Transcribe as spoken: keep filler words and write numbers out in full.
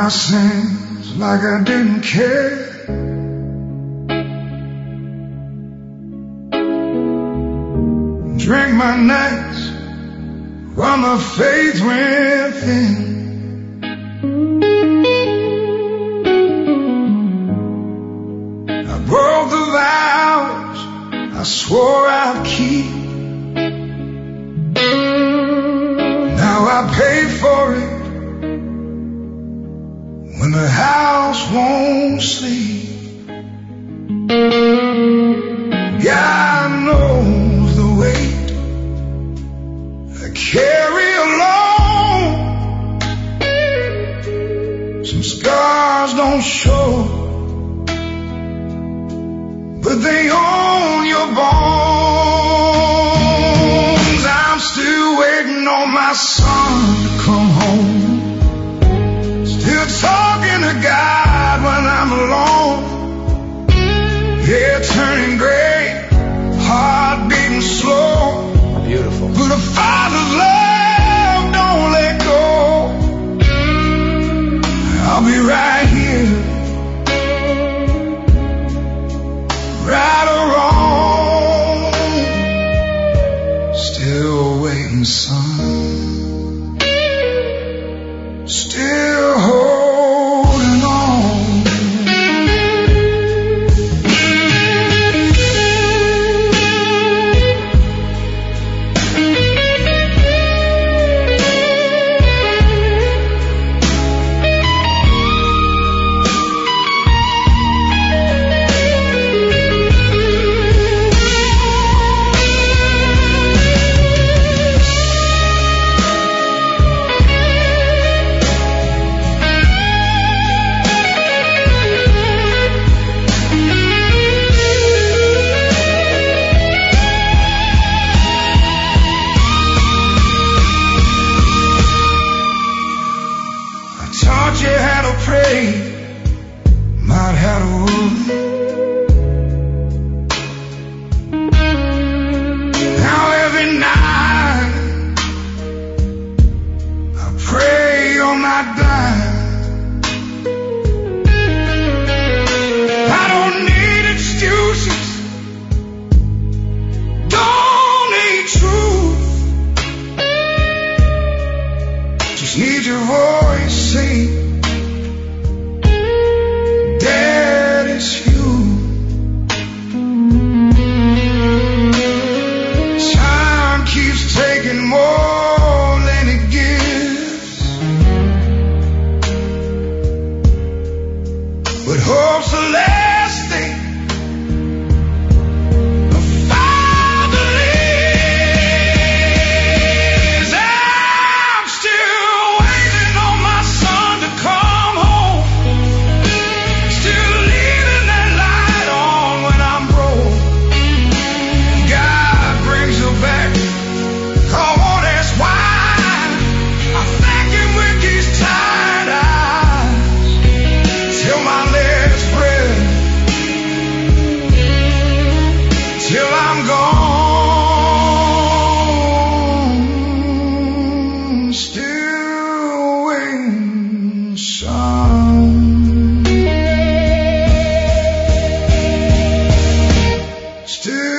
my sins like I didn't care. Drank my nights while my faith went thin. I broke the vows I swore I'd keep. Now I pay for it when the house won't sleep. God knows the weight I carry alone. Some scars don't show, but they own your bones. I'm still waiting on my son to come home. Still talking to God when I'm alone. Yeah, turning gray, heart beating slow. Beautiful. But a father's love don't let go. I'll be right here, right or wrong, still waiting, son. Still holding on. Need your voice, say, Dad, it's you. Time keeps taking more than it gives, but hope's the last thing a father is. I'm still till I'm gone, still waiting, son. Still